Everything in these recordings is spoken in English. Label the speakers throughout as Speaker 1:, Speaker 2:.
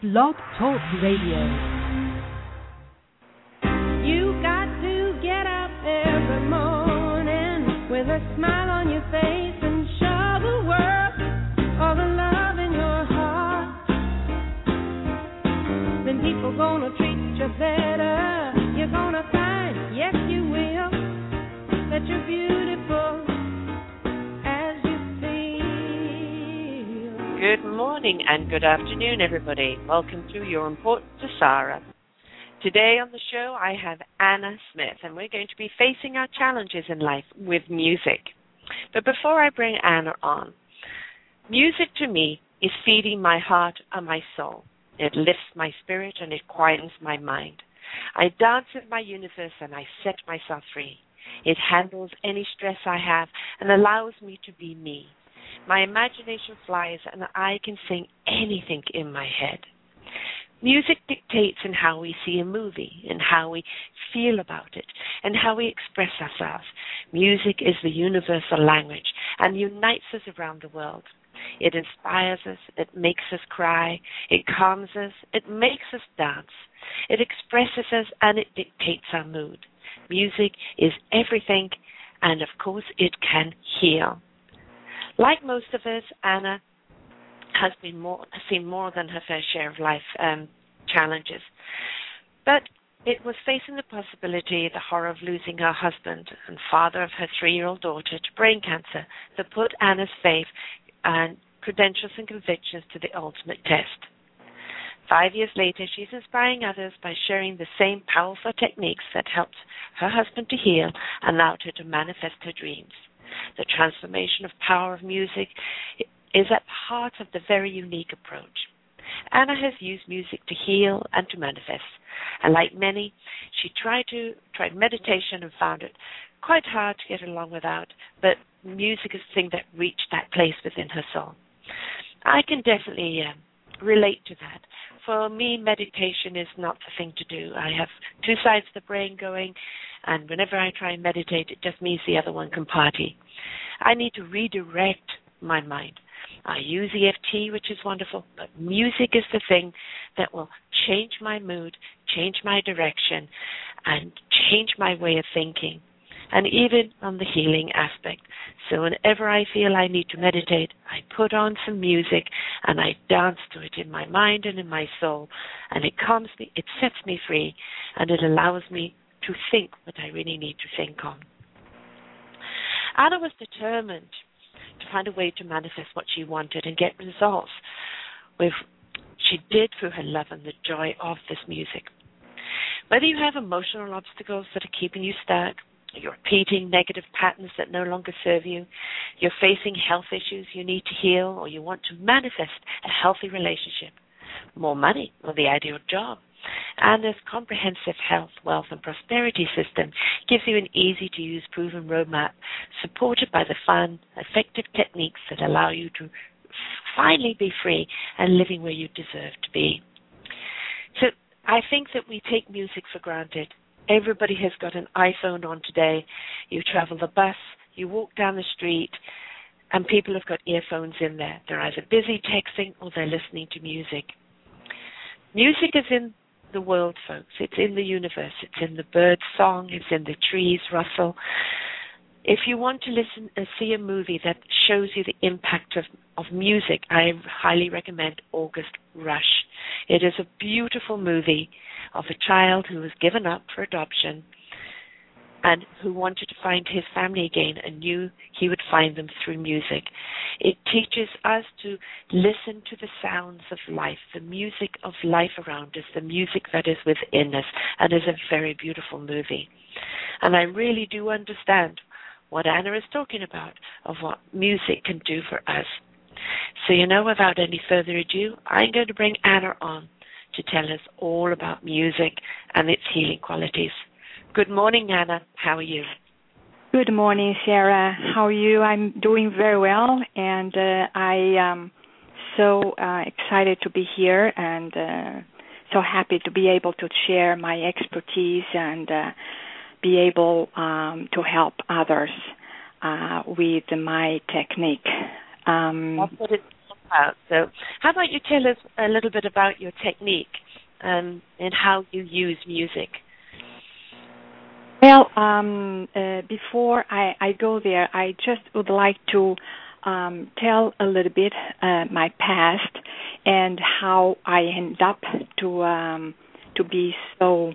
Speaker 1: Blog Talk Radio.
Speaker 2: You got to get up every morning with a smile on your face and show the world all the love in your heart. Then people gonna treat you better. You're gonna find, yes you will, that you're beautiful as you feel.
Speaker 3: Good morning and good afternoon, everybody. Welcome to Your Importance to Sarah. Today on the show, I have Anna Smith, and we're going to be facing our challenges in life with music. But before I bring Anna on, music to me is feeding my heart and my soul. It lifts my spirit and it quietens my mind. I dance with my universe and I set myself free. It handles any stress I have and allows me to be me. My imagination flies and I can sing anything in my head. Music dictates in how we see a movie, and how we feel about it, and how we express ourselves. Music is the universal language and unites us around the world. It inspires us, it makes us cry, it calms us, it makes us dance. It expresses us and it dictates our mood. Music is everything, and of course it can heal. Like most of us, Anna has seen more than her fair share of life challenges. But it was facing the possibility, the horror of losing her husband and father of her 3-year-old daughter to brain cancer, that put Anna's faith and credentials and convictions to the ultimate test. 5 years later, she's inspiring others by sharing the same powerful techniques that helped her husband to heal and allowed her to manifest her dreams. The transformation of power of music is at the heart of the very unique approach. Anna has used music to heal and to manifest. And like many, she tried meditation and found it quite hard to get along without, but music is the thing that reached that place within her soul. I can definitely relate to that. For me, meditation is not the thing to do. I have two sides of the brain going, and whenever I try and meditate, it just means the other one can party. I need to redirect my mind. I use EFT, which is wonderful, but music is the thing that will change my mood, change my direction, and change my way of thinking, and even on the healing aspect. So whenever I feel I need to meditate, I put on some music and I dance to it in my mind and in my soul, and it calms me, it sets me free, and it allows me to think what I really need to think on. Anna was determined to find a way to manifest what she wanted and get results, which she did through her love and the joy of this music. Whether you have emotional obstacles that are keeping you stuck, you're repeating negative patterns that no longer serve you, you're facing health issues you need to heal, or you want to manifest a healthy relationship, more money, or the ideal job, Anna's comprehensive health, wealth, and prosperity system gives you an easy-to-use, proven roadmap supported by the fun, effective techniques that allow you to finally be free and living where you deserve to be. So I think that we take music for granted. Everybody has got an iPhone on today. You travel the bus, you walk down the street, and people have got earphones in there. They're either busy texting or they're listening to music. Music is in the world, folks. It's in the universe. It's in the bird's song. It's in the trees rustle. If you want to see a movie that shows you the impact of music, I highly recommend August Rush. It is a beautiful movie of a child who was given up for adoption and who wanted to find his family again and knew he would find them through music. It teaches us to listen to the sounds of life, the music of life around us, the music that is within us, and is a very beautiful movie. And I really do understand what Anna is talking about, of what music can do for us. So, without any further ado, I'm going to bring Anna on to tell us all about music and its healing qualities. Good morning, Anna. How are you?
Speaker 4: Good morning, Sarah. How are you? I'm doing very well, and I am so excited to be here and so happy to be able to share my expertise and be able to help others with my technique.
Speaker 3: about. So how about you tell us a little bit about your technique and how you use music?
Speaker 4: Well, before I go there, I just would like to tell a little bit my past and how I end up to be so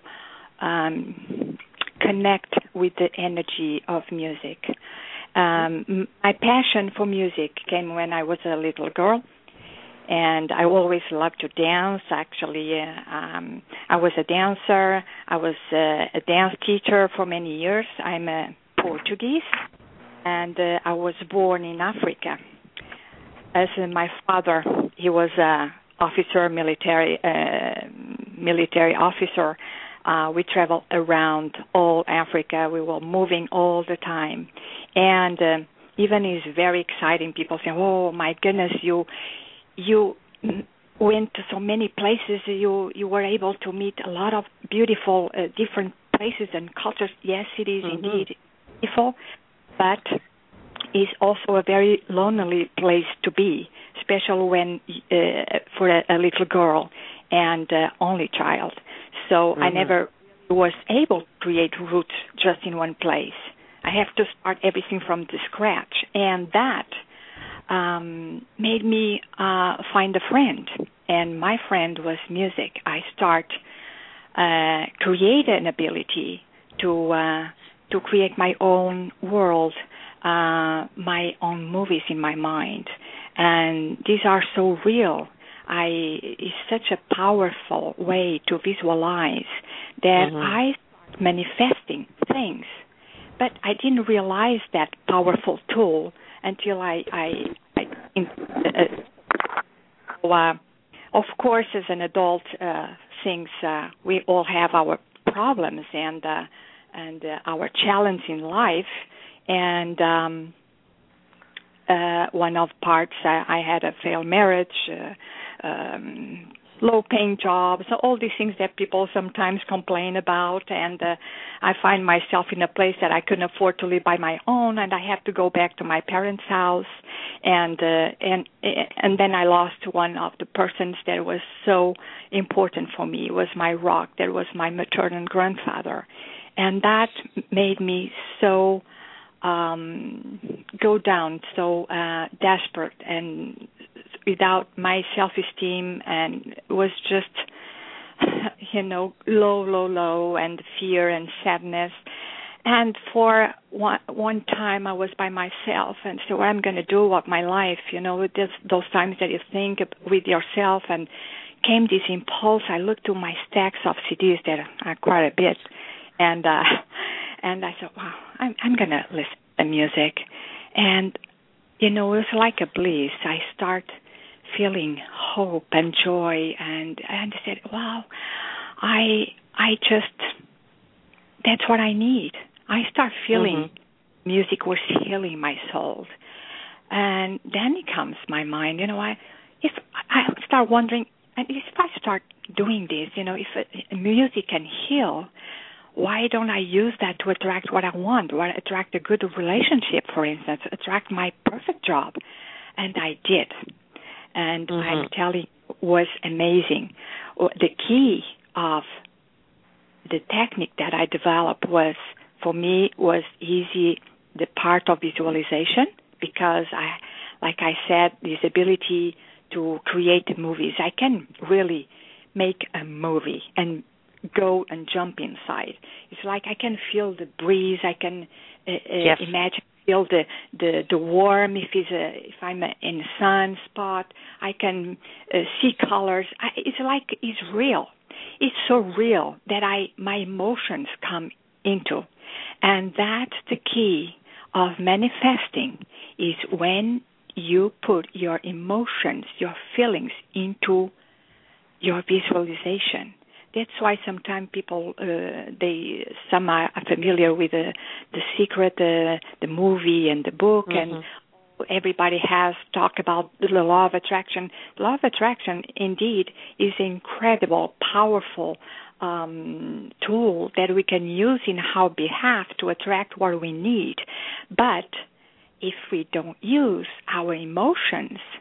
Speaker 4: connect with the energy of music. My passion for music came when I was a little girl, and I always loved to dance. Actually, I was a dancer. I was a dance teacher for many years. I'm a Portuguese, and I was born in Africa. As my father, he was a military officer. We traveled around all Africa. We were moving all the time, and even it's very exciting. People say, "Oh my goodness, you went to so many places. You were able to meet a lot of beautiful different places and cultures." Yes, it is indeed beautiful, but it's also a very lonely place to be, especially when for a little girl and only child. So I never was able to create roots just in one place. I have to start everything from the scratch, and that made me find a friend, and my friend was music. I create an ability to create my own world, my own movies in my mind, and these are so real. It's such a powerful way to visualize that I start manifesting things, but I didn't realize that powerful tool until of course, as an adult, we all have our problems and our challenge in life. And one of parts, I had a failed marriage, low-paying jobs, all these things that people sometimes complain about, and I find myself in a place that I couldn't afford to live by my own, and I have to go back to my parents' house, and then I lost one of the persons that was so important for me. It was my rock. That was my maternal grandfather, and that made me so go down, so desperate, and without my self-esteem, and it was just, low, and fear and sadness. And for one time, I was by myself, and so what I'm going to do with my life, those times that you think with yourself, and came this impulse. I looked to my stacks of CDs that are quite a bit, and I thought, wow, I'm going to listen to music. And, it was like a bliss. I start feeling hope and joy, and I said, wow, that's what I need. I start feeling music was healing my soul. And then it comes my mind, if I start wondering, and if I start doing this, if music can heal, why don't I use that to attract what I want, or attract a good relationship, for instance, attract my perfect job? And I did. And I'm telling you, it was amazing. The key of the technique that I developed was easy, the part of visualization, because like I said, this ability to create movies. I can really make a movie and go and jump inside. It's like I can feel the breeze. I can imagine, feel the warm. If I'm in a sunspot, I can see colors. It's real. It's so real that my emotions come into, and that's the key of manifesting. Is when you put your emotions, your feelings into your visualization. That's why sometimes people, some are familiar with the Secret, the movie and the book, and everybody has talked about the law of attraction. The law of attraction, indeed, is an incredible, powerful tool that we can use in our behalf to attract what we need. But if we don't use our emotions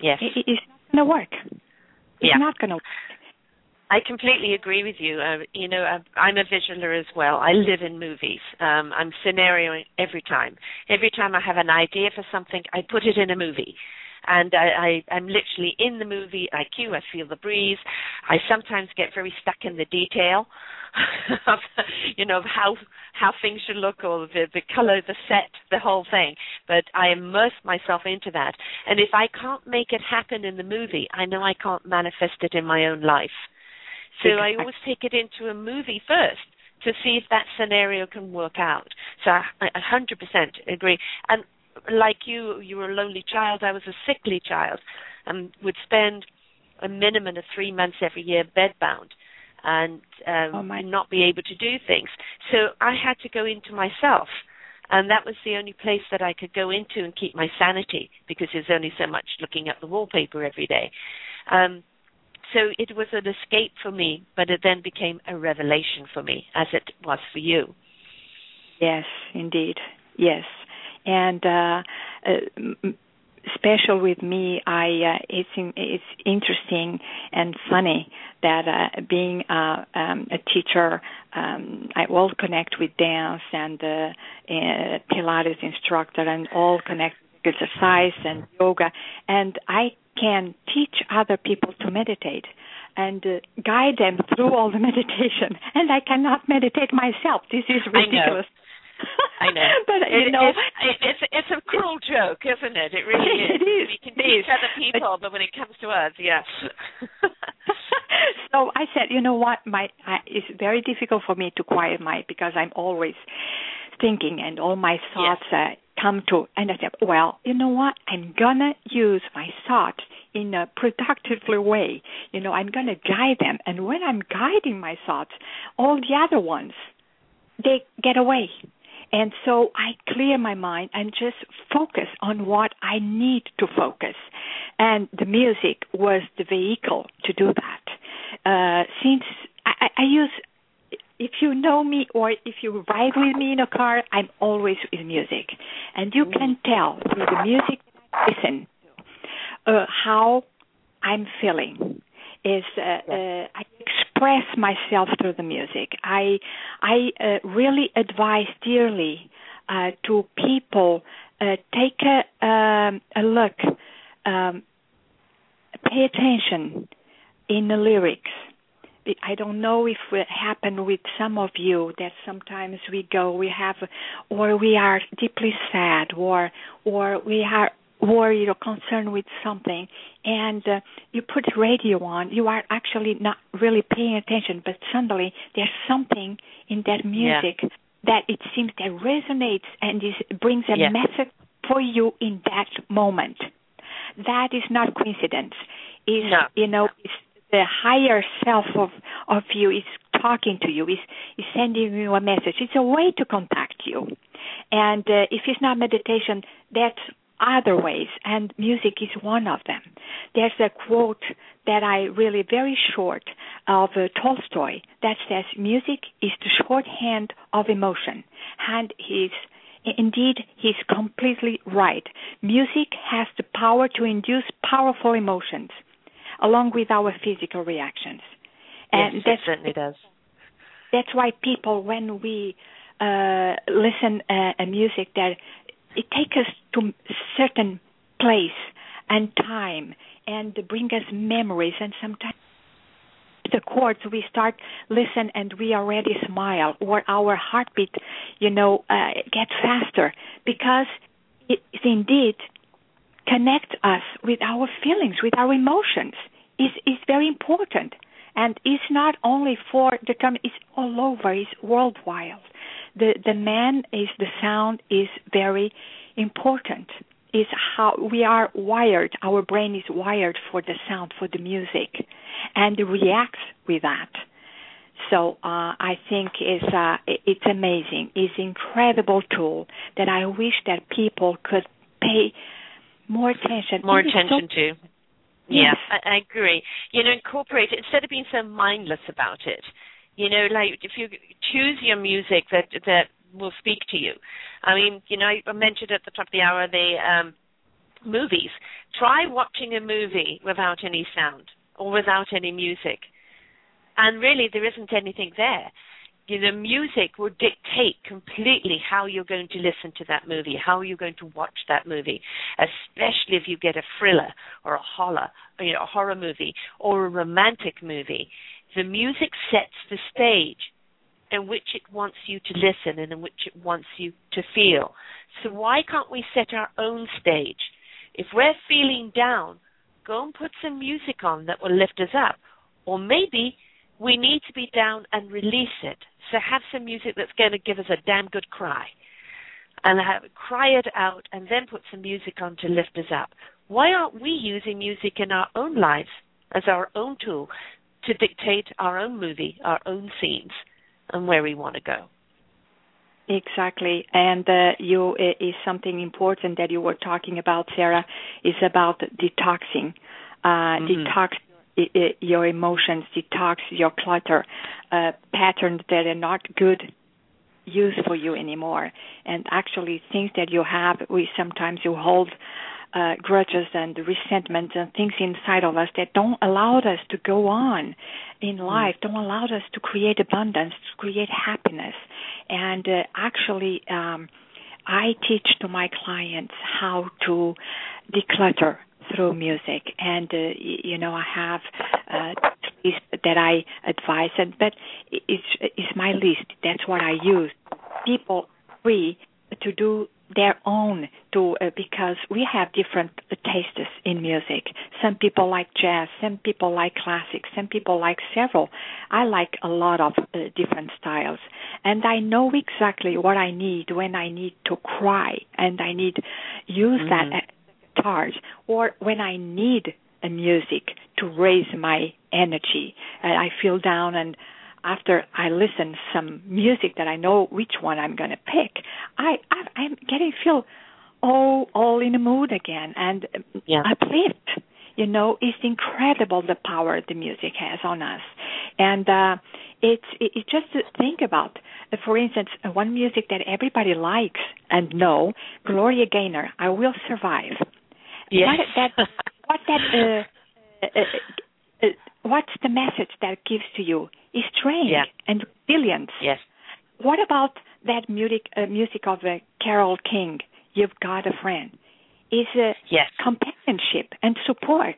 Speaker 3: Yes.
Speaker 4: It's not going to work. It's not going to work.
Speaker 3: I completely agree with you. I'm a visualer as well. I live in movies. I'm scenarioing every time. Every time I have an idea for something, I put it in a movie. And I'm literally in the movie. I cue, I feel the breeze. I sometimes get very stuck in the detail of, of how things should look, or the color, the set, the whole thing. But I immerse myself into that. And if I can't make it happen in the movie, I know I can't manifest it in my own life. So I always take it into a movie first to see if that scenario can work out. So I 100% agree. And like you were a lonely child, I was a sickly child, and would spend a minimum of 3 months every year bedbound and not be able to do things. So I had to go into myself, and that was the only place that I could go into and keep my sanity, because there's only so much looking at the wallpaper every day. So it was an escape for me, but it then became a revelation for me, as it was for you.
Speaker 4: Yes, indeed. Yes. And special with me, it's interesting and funny that being a teacher, I will connect with dance and Pilates instructor, and all connect with exercise and yoga, and I can teach other people to meditate and guide them through all the meditation, and I cannot meditate myself. This is ridiculous.
Speaker 3: I know.
Speaker 4: But
Speaker 3: it's a cruel joke, isn't it? It really is.
Speaker 4: It is.
Speaker 3: We can teach other people, but when it comes to us, yes.
Speaker 4: So I said, you know what? It's very difficult for me to quiet because I'm always thinking, and all my thoughts come to. And I said, well, you know what? I'm gonna use my thoughts in a productive way. I'm gonna guide them, and when I'm guiding my thoughts, all the other ones, they get away. And so I clear my mind and just focus on what I need to focus. And the music was the vehicle to do that. Since I use, if you know me or if you ride with me in a car, I'm always with music. And you can tell through the music I listen how I'm feeling. I express myself through the music. I really advise dearly to people, take a look, pay attention in the lyrics. I don't know if it happened with some of you that sometimes we are deeply sad, or we are worried or concerned with something, and you put radio on. You are actually not really paying attention, but suddenly there's something in that music that it seems that resonates and brings a message for you in that moment. That is not coincidence. It's the higher self of you is talking to you, is sending you a message. It's a way to contact you. And if it's not meditation, that's other ways, and music is one of them. There's a quote that I really, very short, of Tolstoy that says, music is the shorthand of emotion. And he's completely right. Music has the power to induce powerful emotions along with our physical reactions. And
Speaker 3: yes, it certainly does.
Speaker 4: That's why people, when we listen to music, that it takes us to a certain place and time and bring us memories, and sometimes the chords we start listen and we already smile, or our heartbeat, gets faster, because it indeed connect us with our feelings, with our emotions. Is very important, and it's not only for the term; it's all over. It's worldwide. The sound is very important. Is how we are wired. Our brain is wired for the sound, for the music, and it reacts with that. So I think it's amazing. It's an incredible tool that I wish that people could pay more attention.
Speaker 3: To. Yes. Yeah, I agree. Incorporate it instead of being so mindless about it. Like if you choose your music that will speak to you. I mean, I mentioned at the top of the hour movies. Try watching a movie without any sound or without any music. And really, there isn't anything there. Music will dictate completely how you're going to listen to that movie, how you're going to watch that movie, especially if you get a thriller or a horror movie or a romantic movie. The music sets the stage in which it wants you to listen and in which it wants you to feel. So why can't we set our own stage? If we're feeling down, go and put some music on that will lift us up. Or maybe we need to be down and release it. So have some music that's going to give us a damn good cry. And cry it out and then put some music on to lift us up. Why aren't we using music in our own lives as our own tool to dictate our own movie, our own scenes, and where we want to go?
Speaker 4: Exactly. And is something important that you were talking about, Sarah, is about detoxing. Detox your emotions, detox your clutter, patterns that are not good use for you anymore. And actually things that you have, sometimes you hold grudges and resentment and things inside of us that don't allow us to go on in life, don't allow us to create abundance, to create happiness. And I teach to my clients how to declutter through music. And, I have a list that I advise, but it's my list. That's what I use. People free to do their own because we have different tastes in music. Some people like jazz, some people like classic, some people like several. I like a lot of different styles. And I know exactly what I need when I need to cry and I need use that guitars, or when I need a music to raise my energy. I feel down, and after I listen some music that I know which one I'm going to pick, I'm feel all in the mood again, and uplift. It's incredible the power the music has on us, and it's just to think about. For instance, one music that everybody likes and know, Gloria Gaynor, "I Will Survive."
Speaker 3: Yes.
Speaker 4: What's the message that it gives to you? Is strength and resilience.
Speaker 3: Yes.
Speaker 4: What about that music of Carole King, "You've Got a Friend"? Is companionship and support.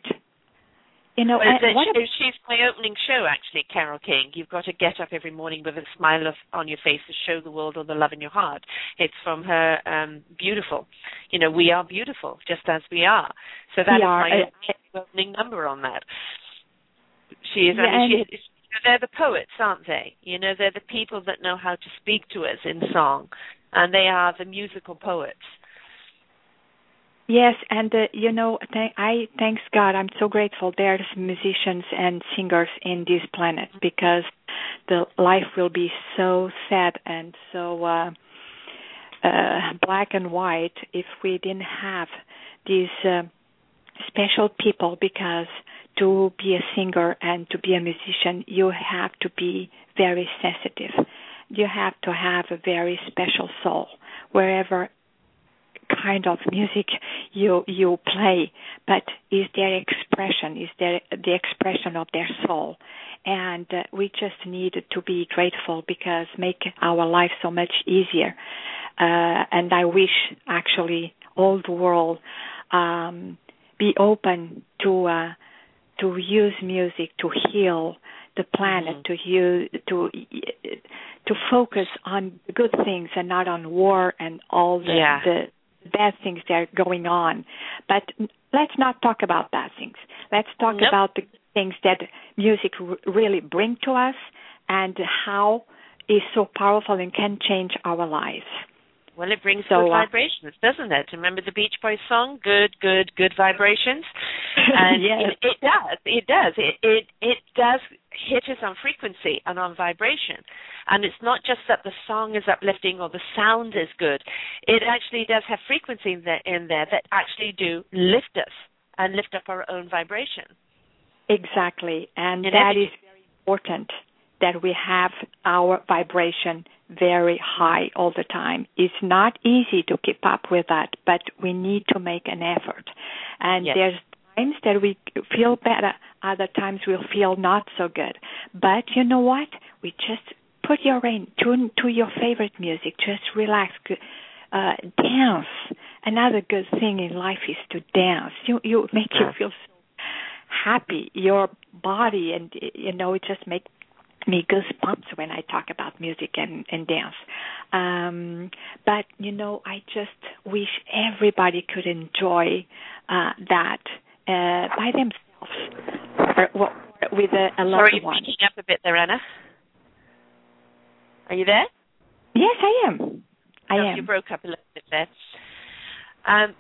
Speaker 3: She's my opening show, actually, Carole King. You've got to get up every morning with a smile on your face to show the world all the love in your heart. It's from her Beautiful. We are beautiful just as we are. So that is my opening number on that. She is. They're the poets, aren't they? They're the people that know how to speak to us in song, and they are the musical poets.
Speaker 4: Yes, and thanks God, I'm so grateful there's musicians and singers in this planet, because the life will be so sad and so black and white if we didn't have these special people, because to be a singer and to be a musician, you have to be very sensitive. You have to have a very special soul, wherever kind of music you play, but is their expression, is there the expression of their soul. And we just need to be grateful, because make our life so much easier. And I wish actually all the world be open to use music to heal the planet, to focus on good things and not on war and all the bad things that are going on. But let's not talk about bad things. Let's talk about the things that music really bring to us, and how it's so powerful and can change our lives.
Speaker 3: Well, it brings good vibrations, doesn't it? Remember the Beach Boys song, good vibrations? And
Speaker 4: yes.
Speaker 3: It does hit us on frequency and on vibration. And it's not just that the song is uplifting or the sound is good. It actually does have frequency in there that actually do lift us and lift up our own vibration.
Speaker 4: Exactly. And that is very important. that we have our vibration very high all the time. It's not easy to keep up with that, but we need to make an effort. And
Speaker 3: yes.
Speaker 4: There's times that we feel better, other times we'll feel not so good. But you know what? We just put tune to your favorite music. Just relax, dance. Another good thing in life is to dance. You make you feel so happy. Your body, and it just makes me goosebumps when I talk about music and dance. But I just wish everybody could enjoy that by themselves or with a loved
Speaker 3: Sorry,
Speaker 4: one.
Speaker 3: you're speaking up a bit there, Anna. Are you there?
Speaker 4: Yes, I am. I am.
Speaker 3: You broke up a little bit there. I'm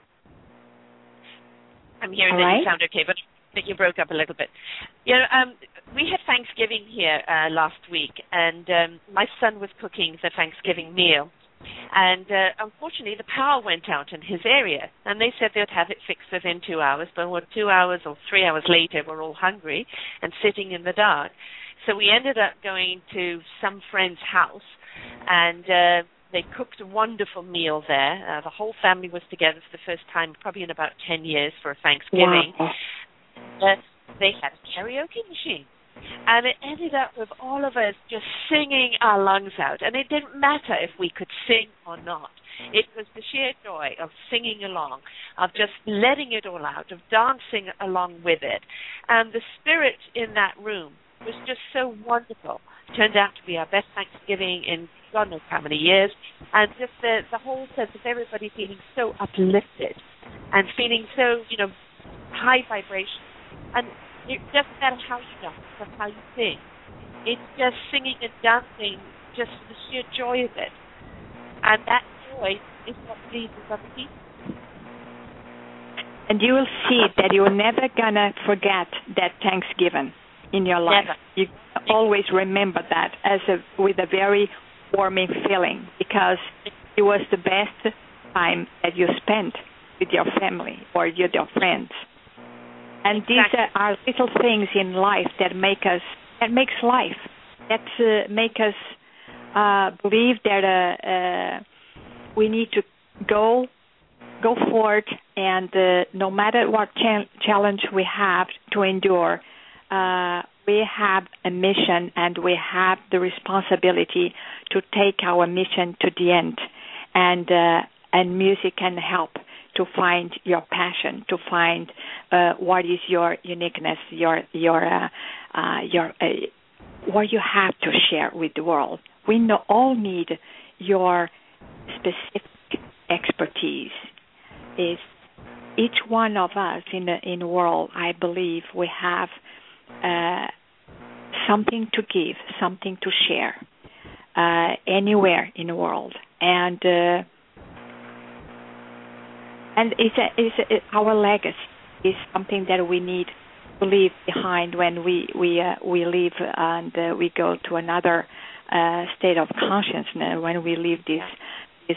Speaker 3: hearing that you sound okay, but you broke up a little bit. We had Thanksgiving here last week, and my son was cooking the Thanksgiving meal. And unfortunately, the power went out in his area, and they said they'd have it fixed within 2 hours, but 2 hours or 3 hours later, we're all hungry and sitting in the dark. So we ended up going to some friend's house, and they cooked a wonderful meal there. The whole family was together for the first time, probably in about 10 years, for a Thanksgiving.
Speaker 4: Wow.
Speaker 3: They had a karaoke machine. And it ended up with all of us just singing our lungs out. And it didn't matter if we could sing or not. It was the sheer joy of singing along, of just letting it all out, of dancing along with it. And the spirit in that room was just so wonderful. Turned out to be our best Thanksgiving in God knows how many years. And just the whole sense of everybody feeling so uplifted and feeling so, high vibration. And it doesn't matter how you dance or how you sing. It's just singing and dancing just for the sheer joy of it. And that joy is what pleases other people.
Speaker 4: And you will see that you're never going to forget that Thanksgiving in your life.
Speaker 3: Never.
Speaker 4: You always remember that with a very warming feeling, because it was the best time that you spent with your family or with your friends. And these are little things in life that makes life, that make us believe that we need to go forward, and no matter what challenge we have to endure, we have a mission, and we have the responsibility to take our mission to the end. And music can help to find your passion, to find what is your uniqueness, what you have to share with the world. We all need your specific expertise. Is each one of us in the world, I believe, we have something to give, something to share anywhere in the world, and our legacy is something that we need to leave behind when we leave and we go to another state of consciousness, when we leave this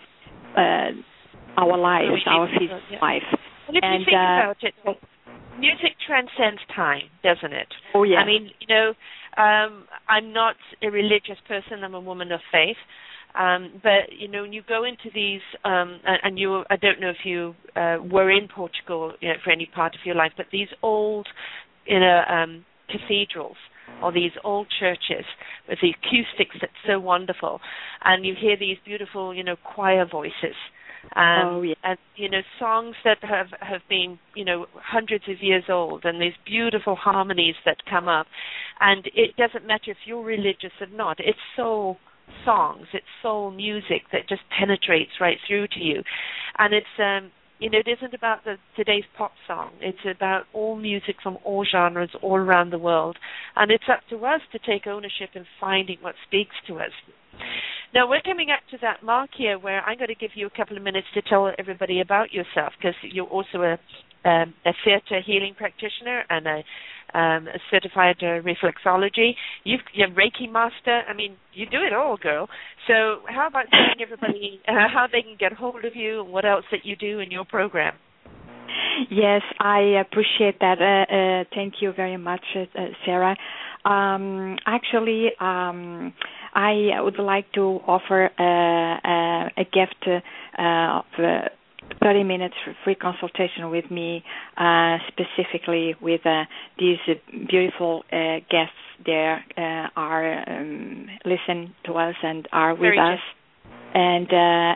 Speaker 4: our lives, our physical life.
Speaker 3: Well, if you think about it, music transcends time, doesn't it?
Speaker 4: Oh, yeah.
Speaker 3: I mean, I'm not a religious person. I'm a woman of faith. But, when you go into these, and I don't know if you were in Portugal for any part of your life, but these old, cathedrals or these old churches with the acoustics that's so wonderful, and you hear these beautiful, choir voices. And songs that have been, hundreds of years old, and these beautiful harmonies that come up. And it doesn't matter if you're religious or not. It's soul songs, it's soul music that just penetrates right through to you. And it's, it isn't about today's pop song. It's about all music from all genres all around the world. And it's up to us to take ownership in finding what speaks to us. Now, we're coming up to that mark here where I'm going to give you a couple of minutes to tell everybody about yourself, because you're also a theater healing practitioner and a certified reflexology. You're a Reiki master. I mean, you do it all, girl. So how about telling everybody how they can get hold of you and what else that you do in your program?
Speaker 4: Yes, I appreciate that. Thank you very much, Sarah. Actually, I would like to offer a gift of 30 minutes for free consultation with me, specifically with these beautiful guests there are listen to us and are with us. And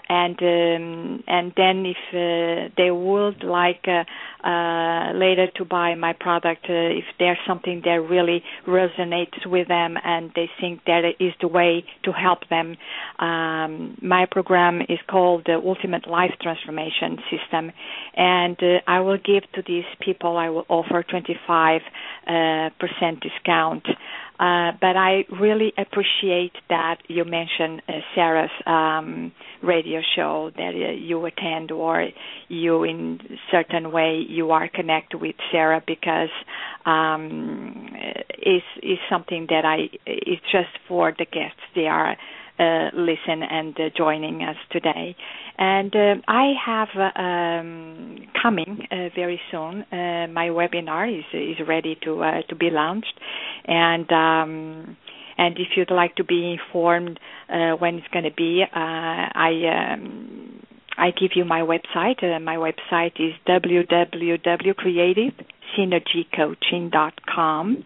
Speaker 4: then if they would like later to buy my product, if there's something that really resonates with them and they think that it is the way to help them, my program is called the Ultimate Life Transformation System, and I will give to these people, I will offer 25% discount. But I really appreciate that you mentioned Sarah's radio show that you attend, or you in certain way you are connected with Sarah, because is something that it's just for the guests. They are listen and joining us today. And I have coming very soon. My webinar is ready to be launched, and if you'd like to be informed when it's going to be, I give you my website. My website is www.creativesynergycoaching.com,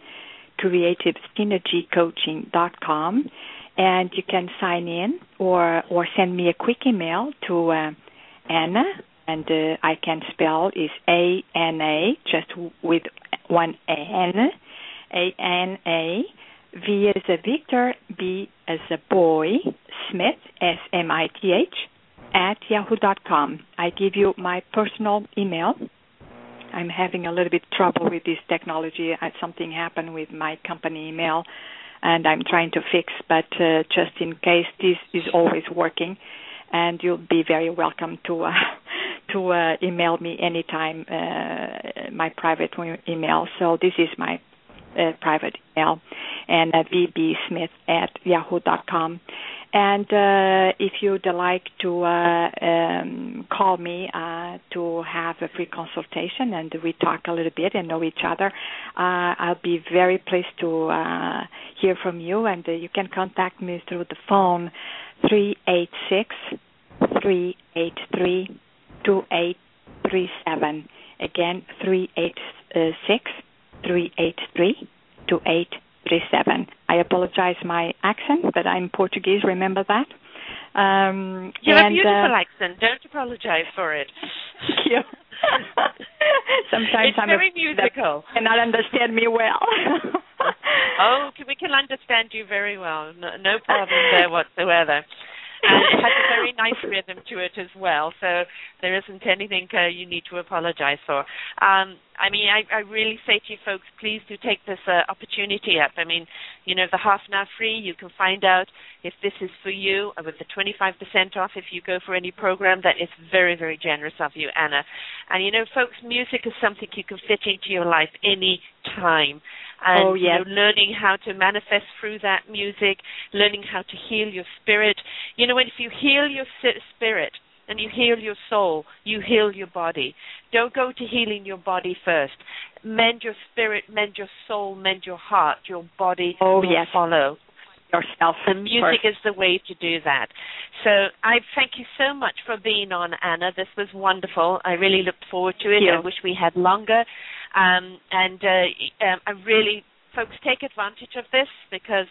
Speaker 4: creativesynergycoaching.com. And you can sign in or send me a quick email to Anna, and I can spell is ANA, just with one N, ANA, V as a Victor, B as a boy, Smith, SMITH, at yahoo.com. I give you my personal email. I'm having a little bit trouble with this technology. Something happened with my company email, and I'm trying to fix, but just in case, this is always working, and you'll be very welcome to email me anytime, my private email. So this is my private email, and vbsmith@yahoo.com. And if you'd like to call me to have a free consultation and we talk a little bit and know each other, I'll be very pleased to hear from you. And you can contact me through the phone 386-383-2837. Again, 386-383-2837. I apologize my accent, but I'm Portuguese, remember that?
Speaker 3: You have a beautiful accent. Don't apologize for it.
Speaker 4: Thank you. Sometimes
Speaker 3: it's very musical.
Speaker 4: Cannot understand me well.
Speaker 3: Oh, we can understand you very well. No problem there whatsoever. And it has a very nice rhythm to it as well, so there isn't anything you need to apologize for. I mean, I really say to you folks, please do take this opportunity up. I mean, you know, the half an hour free, you can find out if this is for you with the 25% off if you go for any program. That is very, very generous of you, Anna. And, you know, folks, music is something you can fit into your life any time. And you know, learning how to manifest through that music, learning how to heal your spirit. You know, if you heal your spirit and you heal your soul, you heal your body. Don't go to healing your body first. Mend your spirit, mend your soul, mend your heart. Your body will follow.
Speaker 4: Yourself.
Speaker 3: And music is the way to do that. So I thank you so much for being on, Anna. This was wonderful. I really looked forward to it. I wish we had longer. I really, folks, take advantage of this, because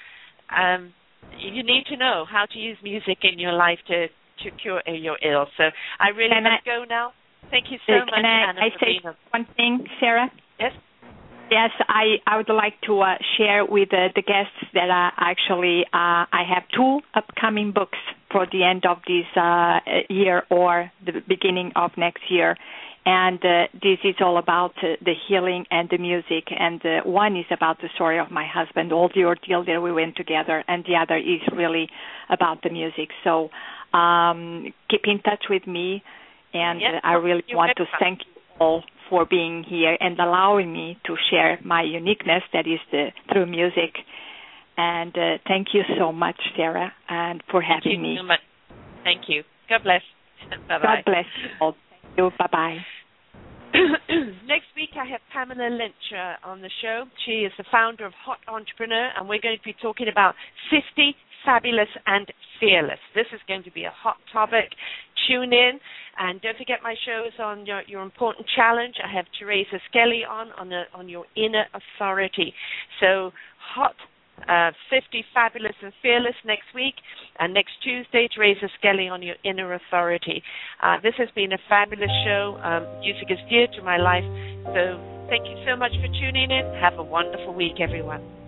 Speaker 3: you need to know how to use music in your life to cure your ill. So I really must go now. Thank you so much, Anna.
Speaker 4: Can I say one thing, Sarah?
Speaker 3: Yes.
Speaker 4: Yes, I would like to share with the guests that actually I have 2 upcoming books for the end of this year or the beginning of next year. And this is all about the healing and the music. And one is about the story of my husband, all the ordeal that we went together, and the other is really about the music. So keep in touch with me, and I really want to thank you all for being here and allowing me to share my uniqueness, that is through music. And thank you so much, Sarah, and for having me.
Speaker 3: Thank you so much. Thank you. God bless. Bye-bye.
Speaker 4: God bless you all. Thank you. Bye-bye.
Speaker 3: Next week, I have Pamela Lynch on the show. She is the founder of Hot Entrepreneur, and we're going to be talking about 50 Fabulous and Fearless. This is going to be a hot topic. Tune in, and don't forget my shows on your important challenge. I have Teresa Skelly on your inner authority. So hot 50 Fabulous and Fearless next week, and next Tuesday, Teresa Skelly on your inner authority. This has been a fabulous show. Music is dear to my life, so thank you so much for tuning in. Have a wonderful week, everyone.